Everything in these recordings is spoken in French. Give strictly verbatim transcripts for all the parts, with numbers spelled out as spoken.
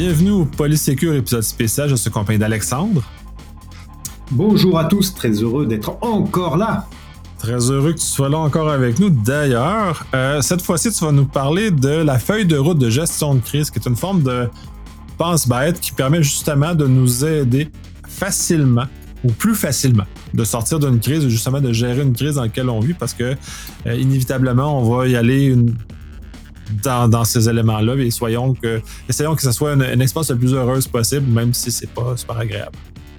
Bienvenue au Polysécure épisode spécial. Je suis accompagné d'Alexandre. Bonjour à tous, très heureux d'être encore là. Très heureux que tu sois là encore avec nous. D'ailleurs, euh, cette fois-ci, tu vas nous parler de la feuille de route de gestion de crise, qui est une forme de pense-bête qui permet justement de nous aider facilement ou plus facilement de sortir d'une crise ou justement de gérer une crise dans laquelle on vit parce que euh, inévitablement, on va y aller une... Dans, dans ces éléments-là et soyons que, essayons que ce soit une, une expérience la plus heureuse possible, même si c'est pas super agréable.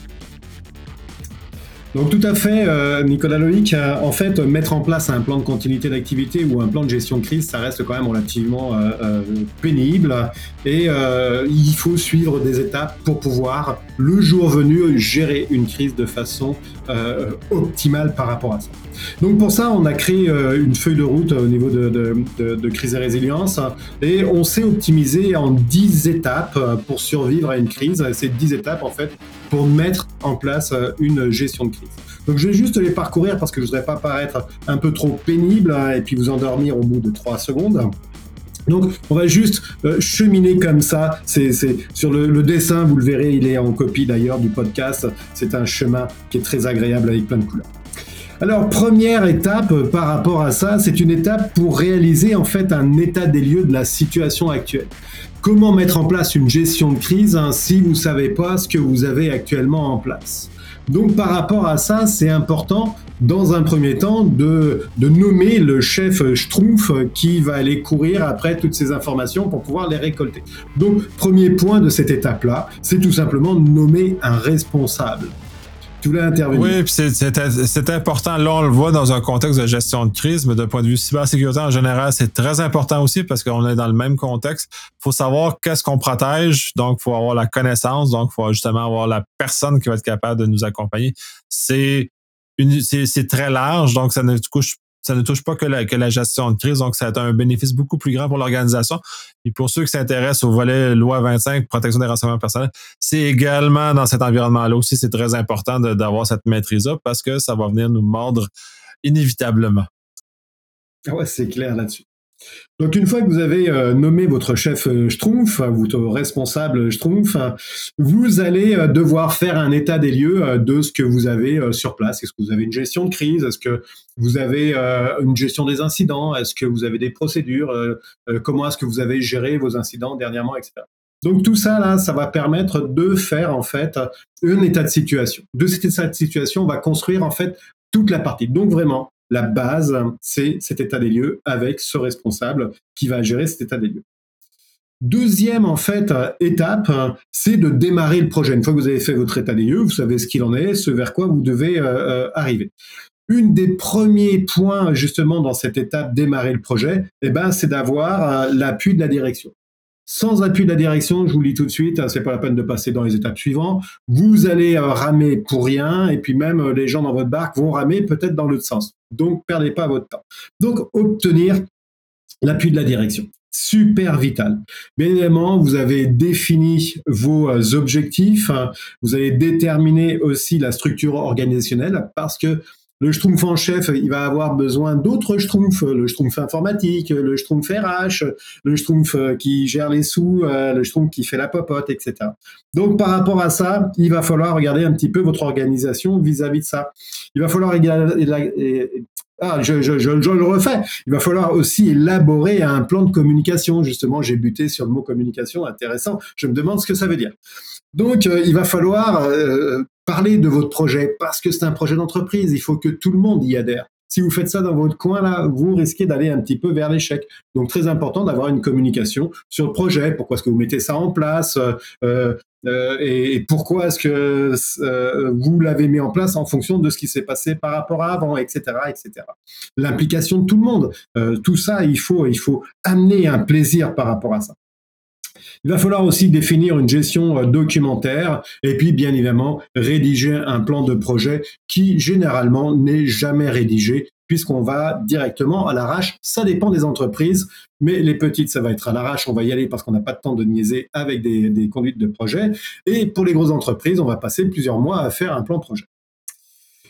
Donc tout à fait, euh, Nicolas Loïc, euh, en fait, mettre en place un plan de continuité d'activité ou un plan de gestion de crise, ça reste quand même relativement euh, euh, pénible et euh, il faut suivre des étapes pour pouvoir, le jour venu, gérer une crise de façon euh, optimale par rapport à ça. Donc pour ça, on a créé euh, une feuille de route au niveau de, de, de, de crise et résilience et on s'est optimisé en dix étapes pour survivre à une crise. Ces dix étapes, en fait, pour mettre en place une gestion de crise. Donc je vais juste les parcourir parce que je ne voudrais pas paraître un peu trop pénible hein, et puis vous endormir au bout de trois secondes. Donc on va juste euh, cheminer comme ça, c'est, c'est, sur le, le dessin, vous le verrez, il est en copie d'ailleurs du podcast, c'est un chemin qui est très agréable avec plein de couleurs. Alors, première étape par rapport à ça, c'est une étape pour réaliser en fait un état des lieux de la situation actuelle. Comment mettre en place une gestion de crise hein, si vous ne savez pas ce que vous avez actuellement en place? Donc, par rapport à ça, c'est important, dans un premier temps, de, de nommer le chef Schtroumpf qui va aller courir après toutes ces informations pour pouvoir les récolter. Donc, premier point de cette étape-là, c'est tout simplement nommer un responsable. Tu voulais intervenir. Oui, puis c'est, c'est, c'est important. Là, on le voit dans un contexte de gestion de crise, mais d'un point de vue cybersécurité en général, c'est très important aussi parce qu'on est dans le même contexte. Il faut savoir qu'est-ce qu'on protège, donc il faut avoir la connaissance, donc il faut justement avoir la personne qui va être capable de nous accompagner. C'est, une, c'est, c'est très large, donc ça ne touche Ça ne touche pas que la, que la gestion de crise, donc ça a un bénéfice beaucoup plus grand pour l'organisation. Et pour ceux qui s'intéressent au volet loi vingt-cinq, protection des renseignements personnels, c'est également dans cet environnement-là aussi, c'est très important de, d'avoir cette maîtrise-là parce que ça va venir nous mordre inévitablement. Ouais, c'est clair là-dessus. Donc une fois que vous avez euh, nommé votre chef euh, Schtroumpf, votre responsable Schtroumpf, vous allez euh, devoir faire un état des lieux euh, de ce que vous avez euh, sur place. Est-ce que vous avez une gestion de crise? Est-ce que vous avez euh, une gestion des incidents? Est-ce que vous avez des procédures? euh, euh, Comment est-ce que vous avez géré vos incidents dernièrement, et cetera. Donc tout ça, là, ça va permettre de faire en fait un état de situation. De cet état de situation, on va construire en fait toute la partie. Donc vraiment, la base, c'est cet état des lieux avec ce responsable qui va gérer cet état des lieux. Deuxième, en fait, étape, c'est de démarrer le projet. Une fois que vous avez fait votre état des lieux, vous savez ce qu'il en est, ce vers quoi vous devez euh, arriver. Une des premiers points, justement, dans cette étape, démarrer le projet, eh ben, c'est d'avoir euh, l'appui de la direction. Sans appui de la direction, je vous le dis tout de suite, hein, c'est pas la peine de passer dans les étapes suivantes. Vous allez euh, ramer pour rien, et puis même euh, les gens dans votre barque vont ramer peut-être dans l'autre sens. Donc, perdez pas votre temps. Donc, obtenir l'appui de la direction. Super vital. Bien évidemment, vous avez défini vos euh, objectifs, hein, vous avez déterminé aussi la structure organisationnelle, parce que le Schtroumpf en chef, il va avoir besoin d'autres Schtroumpfs, le Schtroumpf informatique, le Schtroumpf R H, le Schtroumpf qui gère les sous, le Schtroumpf qui fait la popote, et cetera. Donc, par rapport à ça, il va falloir regarder un petit peu votre organisation vis-à-vis de ça. Il va falloir regarder... Ah, je, je, je, je le refais. Il va falloir aussi élaborer un plan de communication. Justement, j'ai buté sur le mot communication, intéressant. Je me demande ce que ça veut dire. Donc, euh, il va falloir euh, parler de votre projet parce que c'est un projet d'entreprise. Il faut que tout le monde y adhère. Si vous faites ça dans votre coin, là, vous risquez d'aller un petit peu vers l'échec. Donc, très important d'avoir une communication sur le projet. Pourquoi est-ce que vous mettez ça en place euh, euh, et, et pourquoi est-ce que euh, vous l'avez mis en place en fonction de ce qui s'est passé par rapport à avant, et cetera, et cetera. L'implication de tout le monde. Euh, tout ça, il faut, il faut amener un plaisir par rapport à ça. Il va falloir aussi définir une gestion documentaire et puis, bien évidemment, rédiger un plan de projet qui, généralement, n'est jamais rédigé puisqu'on va directement à l'arrache. Ça dépend des entreprises, mais les petites, ça va être à l'arrache. On va y aller parce qu'on n'a pas de temps de niaiser avec des, des conduites de projet. Et pour les grosses entreprises, on va passer plusieurs mois à faire un plan de projet.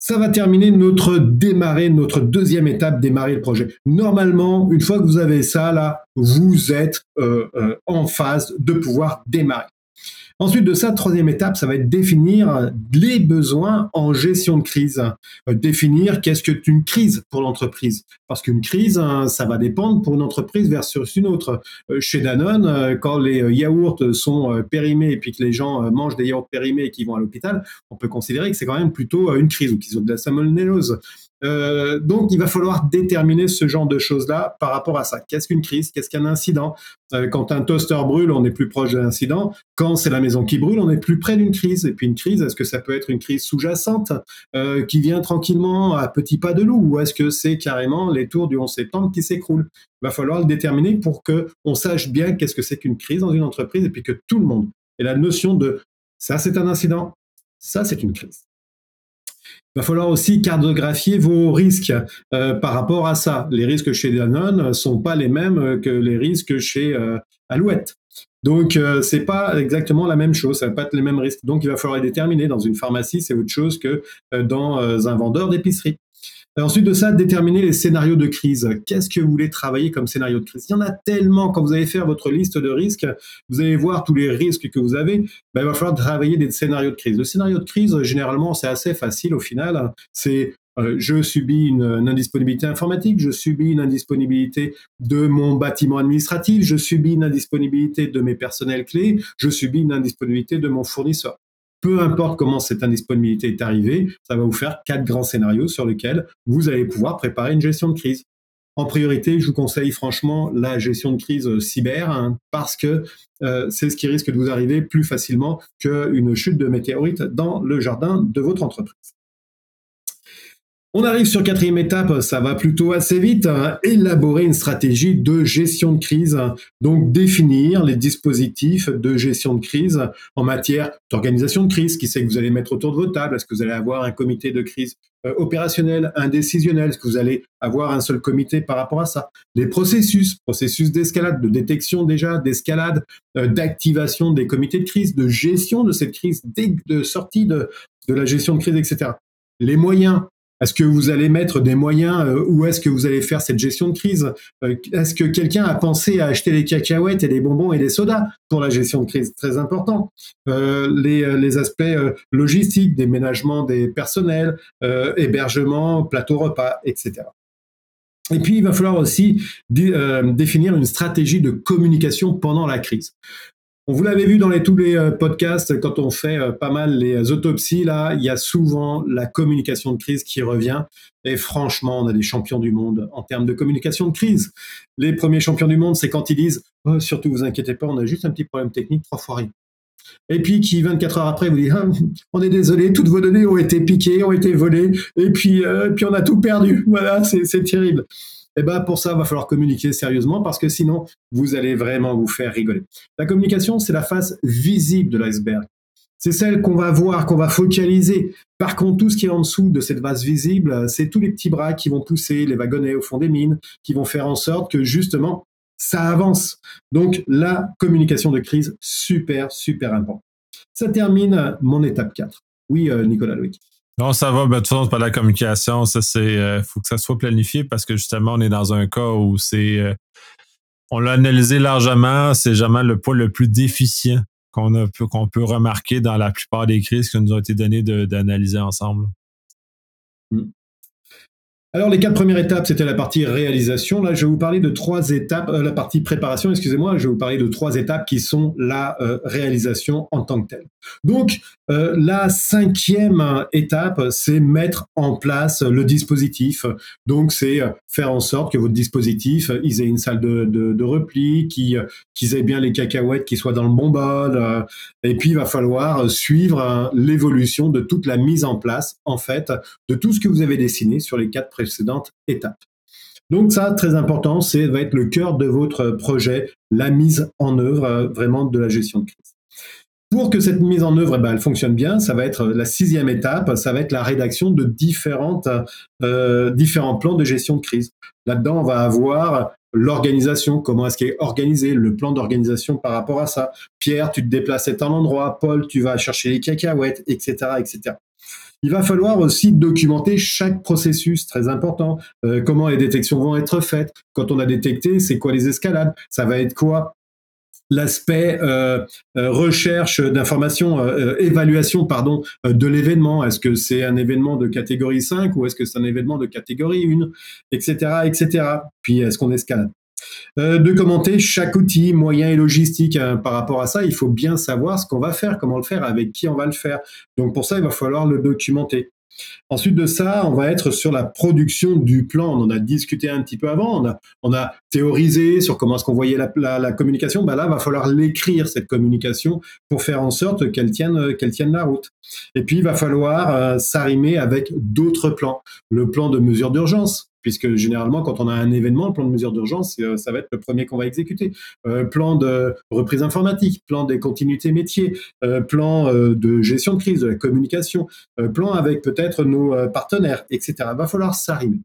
Ça va terminer notre démarrer, notre deuxième étape, démarrer le projet. Normalement, une fois que vous avez ça, là, vous êtes euh, euh, en phase de pouvoir démarrer. Ensuite de ça, troisième étape, ça va être définir les besoins en gestion de crise. Euh, définir qu'est-ce qu'une crise pour l'entreprise. Parce qu'une crise, hein, ça va dépendre pour une entreprise versus une autre. Euh, chez Danone, euh, quand les euh, yaourts sont euh, périmés et puis que les gens euh, mangent des yaourts périmés et qu'ils vont à l'hôpital, on peut considérer que c'est quand même plutôt euh, une crise ou qu'ils ont de la salmonellose. Euh, donc, il va falloir déterminer ce genre de choses-là par rapport à ça. Qu'est-ce qu'une crise? Qu'est-ce qu'un incident? euh, Quand un toaster brûle, on est plus proche de l'incident. Quand c'est la maison qui brûle, on est plus près d'une crise. Et puis une crise, est-ce que ça peut être une crise sous-jacente euh, qui vient tranquillement à petits pas de loup, ou est-ce que c'est carrément les tours du onze septembre qui s'écroulent? Il va falloir le déterminer pour qu'on sache bien qu'est-ce que c'est qu'une crise dans une entreprise et puis que tout le monde ait la notion de ça, c'est un incident, ça, c'est une crise. Il va falloir aussi cartographier vos risques euh, par rapport à ça. Les risques chez Danone ne sont pas les mêmes que les risques chez euh, Alouette. Donc, euh, c'est pas exactement la même chose, ça va pas être les mêmes risques. Donc, il va falloir les déterminer. Dans une pharmacie, c'est autre chose que euh, dans euh, un vendeur d'épicerie. Ensuite de ça, déterminer les scénarios de crise. Qu'est-ce que vous voulez travailler comme scénario de crise? Il y en a tellement. Quand vous allez faire votre liste de risques, vous allez voir tous les risques que vous avez. Ben, il va falloir travailler des scénarios de crise. Le scénario de crise, généralement, c'est assez facile au final. C'est euh, je subis une, une indisponibilité informatique, je subis une indisponibilité de mon bâtiment administratif, je subis une indisponibilité de mes personnels clés, je subis une indisponibilité de mon fournisseur. Peu importe comment cette indisponibilité est arrivée, ça va vous faire quatre grands scénarios sur lesquels vous allez pouvoir préparer une gestion de crise. En priorité, je vous conseille franchement la gestion de crise cyber, hein, parce que euh, c'est ce qui risque de vous arriver plus facilement qu'une chute de météorite dans le jardin de votre entreprise. On arrive sur quatrième étape, ça va plutôt assez vite, hein, élaborer une stratégie de gestion de crise, donc définir les dispositifs de gestion de crise en matière d'organisation de crise, qui c'est que vous allez mettre autour de vos tables, est-ce que vous allez avoir un comité de crise euh, opérationnel, un décisionnel, est-ce que vous allez avoir un seul comité par rapport à ça, les processus, processus d'escalade, de détection déjà, d'escalade, euh, d'activation des comités de crise, de gestion de cette crise, de sortie de, de la gestion de crise, et cetera. Les moyens. Est-ce que vous allez mettre des moyens euh, où est-ce que vous allez faire cette gestion de crise? euh, Est-ce que quelqu'un a pensé à acheter les cacahuètes et les bonbons et les sodas pour la gestion de crise? Très important. Euh, les, les aspects euh, logistiques, déménagement des personnels, euh, hébergement, plateau repas, et cetera. Et puis, il va falloir aussi dé, euh, définir une stratégie de communication pendant la crise. On vous l'avez vu dans les, tous les euh, podcasts, quand on fait euh, pas mal les autopsies, là, il y a souvent la communication de crise qui revient. Et franchement, on a des champions du monde en termes de communication de crise. Les premiers champions du monde, c'est quand ils disent oh, « Surtout, vous inquiétez pas, on a juste un petit problème technique, trois fois rien ». Et puis qui, vingt-quatre heures après, vous dit ah, « On est désolé, toutes vos données ont été piquées, ont été volées, et puis, euh, puis on a tout perdu. » Voilà, c'est, c'est terrible. Eh ben pour ça, il va falloir communiquer sérieusement parce que sinon, vous allez vraiment vous faire rigoler. La communication, c'est la face visible de l'iceberg. C'est celle qu'on va voir, qu'on va focaliser. Par contre, tout ce qui est en dessous de cette face visible, c'est tous les petits bras qui vont pousser les wagonnets au fond des mines, qui vont faire en sorte que justement, ça avance. Donc, la communication de crise, super, super important. Ça termine mon étape quatre. Oui, euh, Nicolas Loïc. Non, ça va. Ben, de toute façon, pas la communication, ça c'est, euh, faut que ça soit planifié parce que justement, on est dans un cas où c'est, euh, on l'a analysé largement. C'est jamais le point le plus déficient qu'on a, qu'on peut remarquer dans la plupart des crises qui nous ont été données de, d'analyser ensemble. Mm. Alors, les quatre premières étapes, c'était la partie réalisation. Là, je vais vous parler de trois étapes, euh, la partie préparation, excusez-moi, je vais vous parler de trois étapes qui sont la euh, réalisation en tant que telle. Donc, euh, la cinquième étape, c'est mettre en place le dispositif. Donc, c'est faire en sorte que votre dispositif, ils aient une salle de, de, de repli, qu'ils, qu'ils aient bien les cacahuètes qui soient dans le bon bol. Euh, et puis, il va falloir suivre euh, l'évolution de toute la mise en place, en fait, de tout ce que vous avez dessiné sur les quatre précédentes étapes. Donc ça, très important, c'est va être le cœur de votre projet, la mise en œuvre euh, vraiment de la gestion de crise. Pour que cette mise en œuvre, eh ben, elle fonctionne bien, ça va être la sixième étape, ça va être la rédaction de différentes, euh, différents plans de gestion de crise. Là-dedans, on va avoir l'organisation, comment est-ce qu'est organisé, le plan d'organisation par rapport à ça. Pierre, tu te déplaces à un endroit, Paul, tu vas chercher les cacahuètes, et cetera, et cetera. Il va falloir aussi documenter chaque processus, très important. Euh, comment les détections vont être faites. Quand on a détecté, c'est quoi les escalades? Ça va être quoi l'aspect euh, euh, recherche d'informations, euh, évaluation pardon, euh, de l'événement. Est-ce que c'est un événement de catégorie cinq ou est-ce que c'est un événement de catégorie un, et cetera, et cetera. Puis est-ce qu'on escalade? Euh, de commenter chaque outil, moyen et logistique. Hein. Par rapport à ça, il faut bien savoir ce qu'on va faire, comment le faire, avec qui on va le faire. Donc pour ça, il va falloir le documenter. Ensuite de ça, on va être sur la production du plan. On en a discuté un petit peu avant. On a, on a théorisé sur comment est-ce qu'on voyait la, la, la communication. Ben là, il va falloir l'écrire, cette communication, pour faire en sorte qu'elle tienne, qu'elle tienne la route. Et puis, il va falloir euh, s'arrimer avec d'autres plans. Le plan de mesure d'urgence, puisque généralement, quand on a un événement, le plan de mesure d'urgence, euh, ça va être le premier qu'on va exécuter. Euh, plan de reprise informatique, plan des continuités métiers, euh, plan euh, de gestion de crise, de la communication, euh, plan avec peut-être nos euh, partenaires, et cetera. Il va falloir s'arrimer.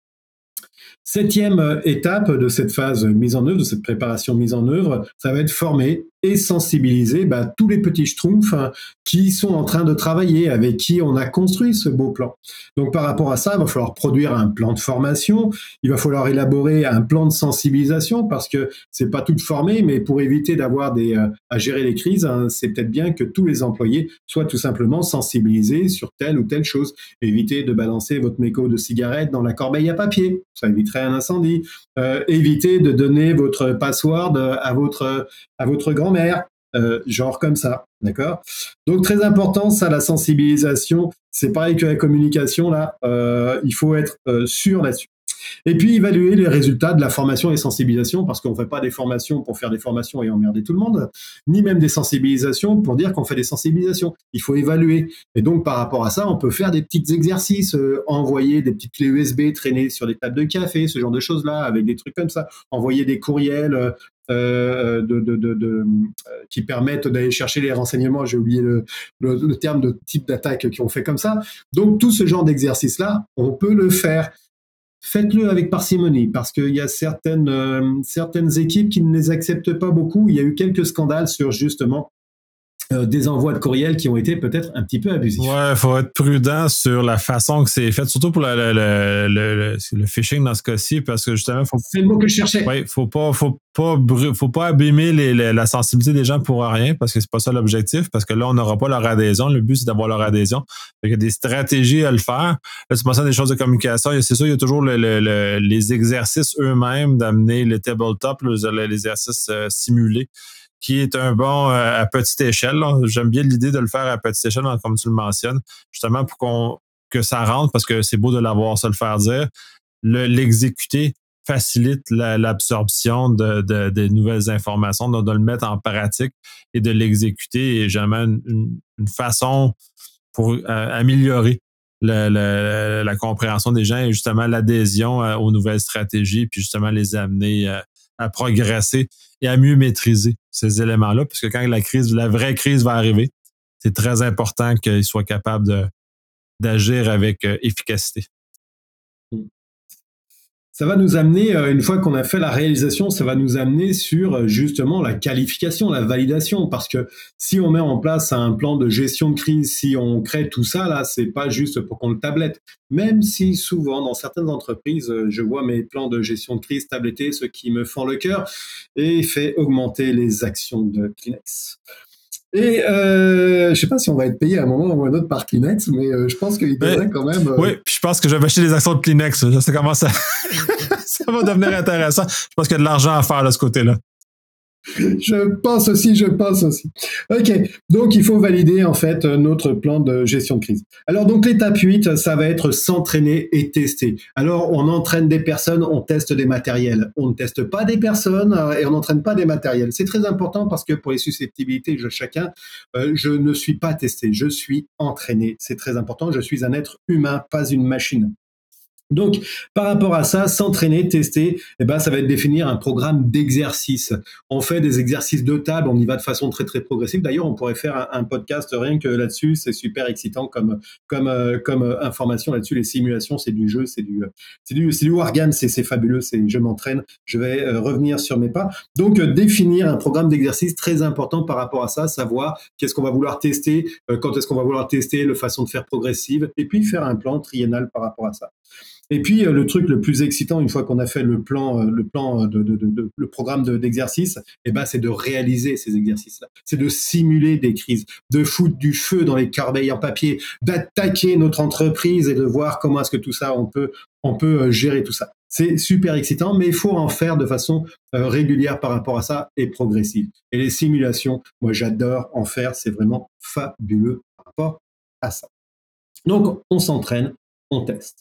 Septième étape de cette phase mise en œuvre, de cette préparation mise en œuvre, ça va être former et sensibiliser bah, tous les petits schtroumpfs hein, qui sont en train de travailler, avec qui on a construit ce beau plan. Donc par rapport à ça, il va falloir produire un plan de formation, il va falloir élaborer un plan de sensibilisation parce que c'est pas tout formé, mais pour éviter d'avoir des euh, à gérer les crises, hein, c'est peut-être bien que tous les employés soient tout simplement sensibilisés sur telle ou telle chose. Évitez de balancer votre mégot de cigarette dans la corbeille à papier, ça éviterait un incendie. Euh, évitez de donner votre password à votre à votre grand-mère, euh, genre comme ça, d'accord? Donc très important, ça, la sensibilisation, c'est pareil que la communication, là, euh, il faut être euh, sûr là-dessus. Et puis évaluer les résultats de la formation et sensibilisation, parce qu'on ne fait pas des formations pour faire des formations et emmerder tout le monde, ni même des sensibilisations pour dire qu'on fait des sensibilisations. Il faut évaluer. Et donc par rapport à ça, on peut faire des petits exercices, euh, envoyer des petites clés U S B traînées sur des tables de café, ce genre de choses-là, avec des trucs comme ça, envoyer des courriels euh, euh, de, de, de, de, euh, qui permettent d'aller chercher les renseignements. J'ai oublié le, le, le terme de type d'attaque qui ont fait comme ça. Donc tout ce genre d'exercice-là, on peut le faire. Faites-le avec parcimonie, parce qu'il y a certaines, euh, certaines équipes qui ne les acceptent pas beaucoup. Il y a eu quelques scandales sur justement euh, des envois de courriels qui ont été peut-être un petit peu abusifs. Ouais, il faut être prudent sur la façon que c'est fait, surtout pour le, le, le, le, le phishing dans ce cas-ci, parce que justement, faut, c'est le mot que je cherchais. Ouais, faut pas, faut pas, faut pas abîmer les, les, la sensibilité des gens pour rien, parce que c'est pas ça l'objectif, parce que là, on n'aura pas leur adhésion. Le but, c'est d'avoir leur adhésion. Il y a des stratégies à le faire. Là, tu mentionnes des choses de communication. C'est sûr, il y a toujours le, le, le, les exercices eux-mêmes d'amener les tabletop, les exercices euh, simulés, qui est un bon euh, à petite échelle. Là. J'aime bien l'idée de le faire à petite échelle, comme tu le mentionnes, justement pour qu'on que ça rentre, parce que c'est beau de l'avoir, ça le faire dire. Le, l'exécuter facilite la, l'absorption de, de, de nouvelles informations, de, de le mettre en pratique et de l'exécuter est jamais une, une façon pour euh, améliorer le, le, la compréhension des gens et justement l'adhésion euh, aux nouvelles stratégies, puis justement les amener euh, à progresser et à mieux maîtriser ces éléments-là, parce que quand la crise, la vraie crise va arriver, c'est très important qu'ils soient capables de, d'agir avec euh, efficacité. Ça va nous amener, une fois qu'on a fait la réalisation, ça va nous amener sur justement la qualification, la validation, parce que si on met en place un plan de gestion de crise, si on crée tout ça, là, c'est pas juste pour qu'on le tablette. Même si souvent, dans certaines entreprises, je vois mes plans de gestion de crise tablettés, ce qui me fend le cœur, et fait augmenter les actions de Kleenex. Et euh, je ne sais pas si on va être payé à un moment ou à un autre par Kleenex, mais euh, je pense qu'il devrait mais, quand même... Euh... Oui, puis je pense que je vais acheter des actions de Kleenex. Je sais comment ça... ça va devenir intéressant. Je pense qu'il y a de l'argent à faire de ce côté-là. Je pense aussi, je pense aussi. Ok, donc il faut valider en fait notre plan de gestion de crise. Alors donc l'étape huit, ça va être s'entraîner et tester. Alors on entraîne des personnes, on teste des matériels. On ne teste pas des personnes et on n'entraîne pas des matériels. C'est très important parce que pour les susceptibilités de chacun, euh, je ne suis pas testé, je suis entraîné. C'est très important, je suis un être humain, pas une machine. Donc, par rapport à ça, s'entraîner, tester, eh ben, ça va être définir un programme d'exercice. On fait des exercices de table, on y va de façon très très progressive. D'ailleurs, on pourrait faire un, un podcast rien que là-dessus. C'est super excitant comme comme euh, comme euh, information là-dessus. Les simulations, c'est du jeu, c'est du c'est du c'est du wargame, c'est c'est fabuleux. C'est je m'entraîne, je vais euh, revenir sur mes pas. Donc, euh, définir un programme d'exercice très important par rapport à ça, savoir qu'est-ce qu'on va vouloir tester, euh, quand est-ce qu'on va vouloir tester, le façon de faire progressive, et puis faire un plan triennal par rapport à ça. Et puis euh, le truc le plus excitant une fois qu'on a fait le plan, euh, le plan de, de, de, de le programme de, d'exercice, eh ben c'est de réaliser ces exercices-là. C'est de simuler des crises, de foutre du feu dans les corbeilles en papier, d'attaquer notre entreprise et de voir comment est-ce que tout ça on peut on peut euh, gérer tout ça. C'est super excitant, mais il faut en faire de façon euh, régulière par rapport à ça et progressive. Et les simulations, moi j'adore en faire, c'est vraiment fabuleux par rapport à ça. Donc on s'entraîne, on teste.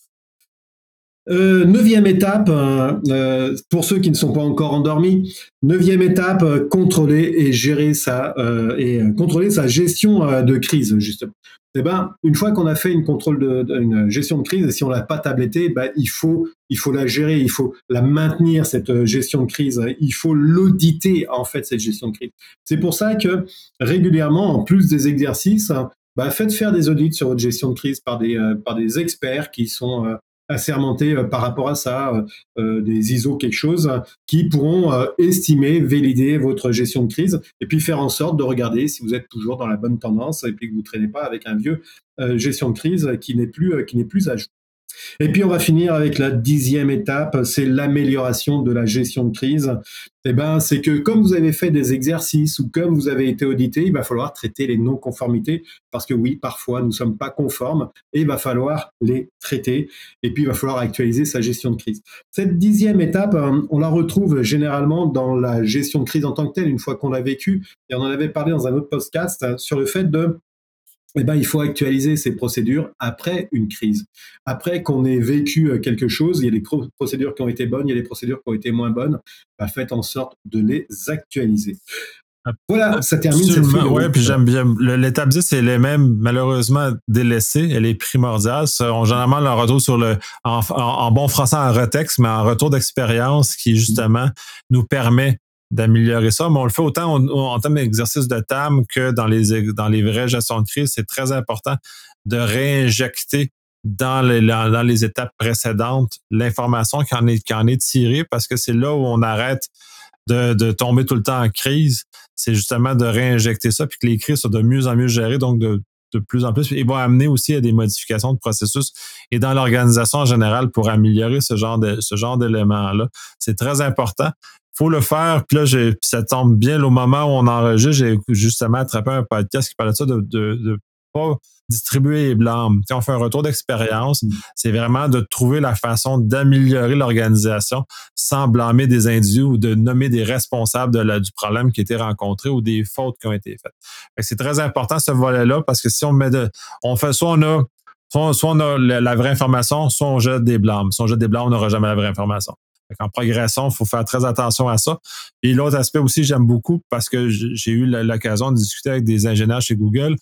Euh, neuvième étape, euh, euh, pour ceux qui ne sont pas encore endormis, neuvième étape, euh, contrôler et gérer sa euh, et euh, contrôler sa gestion euh, de crise justement. Eh ben, une fois qu'on a fait une contrôle de, de une gestion de crise, et si on l'a pas tabletté, ben il faut il faut la gérer, il faut la maintenir cette gestion de crise, il faut l'auditer en fait cette gestion de crise. C'est pour ça que régulièrement, en plus des exercices, ben, faites faire des audits sur votre gestion de crise par des euh, par des experts qui sont euh, assermentés euh, par rapport à ça, euh, des I S O quelque chose, qui pourront euh, estimer, valider votre gestion de crise et puis faire en sorte de regarder si vous êtes toujours dans la bonne tendance et puis que vous ne traînez pas avec un vieux euh, gestion de crise qui n'est plus, euh, qui n'est plus à jour. Et puis on va finir avec la dixième étape, c'est l'amélioration de la gestion de crise. Eh ben, c'est que comme vous avez fait des exercices ou comme vous avez été audité, il va falloir traiter les non-conformités parce que oui, parfois nous ne sommes pas conformes et il va falloir les traiter et puis il va falloir actualiser sa gestion de crise. Cette dixième étape, on la retrouve généralement dans la gestion de crise en tant que telle une fois qu'on l'a vécue et on en avait parlé dans un autre podcast sur le fait de eh ben, il faut actualiser ces procédures après une crise. Après qu'on ait vécu quelque chose, il y a des pro- procédures qui ont été bonnes, il y a des procédures qui ont été moins bonnes, bah, faites en sorte de les actualiser. Voilà, ça termine cette feuille de route. Oui, puis j'aime bien. Le, l'étape dix, elle est même malheureusement délaissée. Elle est primordiale. Ça, on généralement le retrouve sur le, en, en, en bon français en retex, mais en retour d'expérience qui justement nous permet d'améliorer ça. Mais on le fait autant en, en termes d'exercice de table que dans les, dans les vraies gestions de crise. C'est très important de réinjecter dans les, dans les étapes précédentes l'information qui en est, qui en est tirée parce que c'est là où on arrête de, de tomber tout le temps en crise. C'est justement de réinjecter ça puis que les crises soient de mieux en mieux gérées, donc de, de plus en plus. Et vont amener aussi à des modifications de processus et dans l'organisation en général pour améliorer ce genre de, ce genre d'éléments-là. C'est très important. Faut le faire. Puis là, j'ai, puis ça tombe bien au moment où on enregistre. J'ai justement attrapé un podcast qui parlait de ça, de, de, de pas distribuer les blâmes. Si on fait un retour d'expérience, mmh. c'est vraiment de trouver la façon d'améliorer l'organisation sans blâmer des individus ou de nommer des responsables de la, du problème qui a été rencontré ou des fautes qui ont été faites. Fait que c'est très important ce volet-là parce que si on met de, on fait soit on a soit, soit on a la, la vraie information, soit on jette des blâmes. Si on jette des blâmes, on n'aura jamais la vraie information. En progression, il faut faire très attention à ça. Et l'autre aspect aussi, j'aime beaucoup parce que j'ai eu l'occasion de discuter avec des ingénieurs chez Google.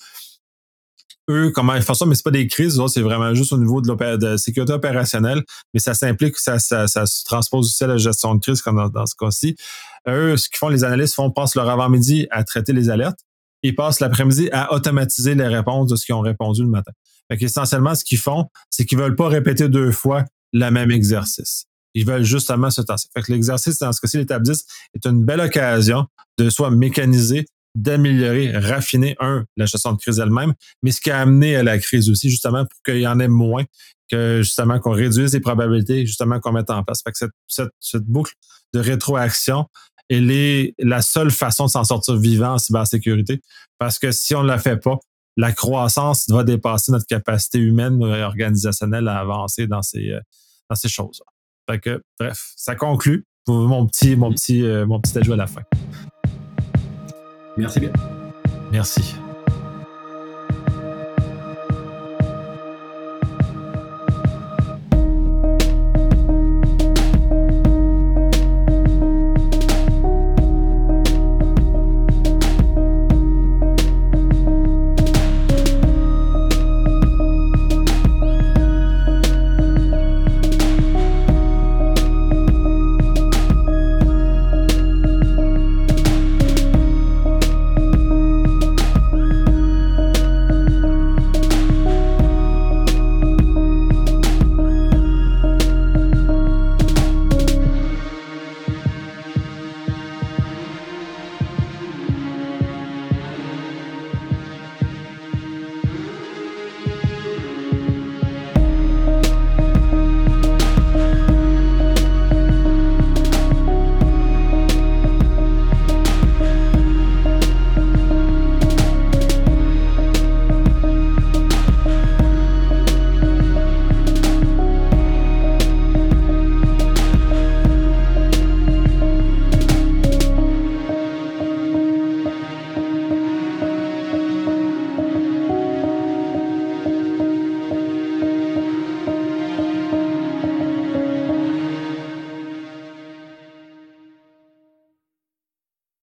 Eux, comment ils font ça, mais c'est pas des crises, c'est vraiment juste au niveau de la de sécurité opérationnelle, mais ça s'implique, ça, ça, ça se transpose aussi à la gestion de crise comme dans, dans ce cas-ci. Eux, ce qu'ils font, les analystes font, passent leur avant-midi à traiter les alertes et passent l'après-midi à automatiser les réponses de ce qu'ils ont répondu le matin. Fait qu'essentiellement, ce qu'ils font, c'est qu'ils veulent pas répéter deux fois le même exercice. Ils veulent justement se tasser. Fait que l'exercice, dans ce cas-ci, l'étape dix, est une belle occasion de soit mécaniser, d'améliorer, raffiner, un, la gestion de crise elle-même, mais ce qui a amené à la crise aussi, justement, pour qu'il y en ait moins, que justement, qu'on réduise les probabilités, justement, qu'on mette en place. Fait que cette, cette, cette boucle de rétroaction, elle est la seule façon de s'en sortir vivant en cybersécurité, parce que si on ne la fait pas, la croissance va dépasser notre capacité humaine et organisationnelle à avancer dans ces, dans ces choses. Fait que, bref, ça conclut pour mon petit, mon petit, euh, mon petit ajout à la fin. Merci bien. Merci.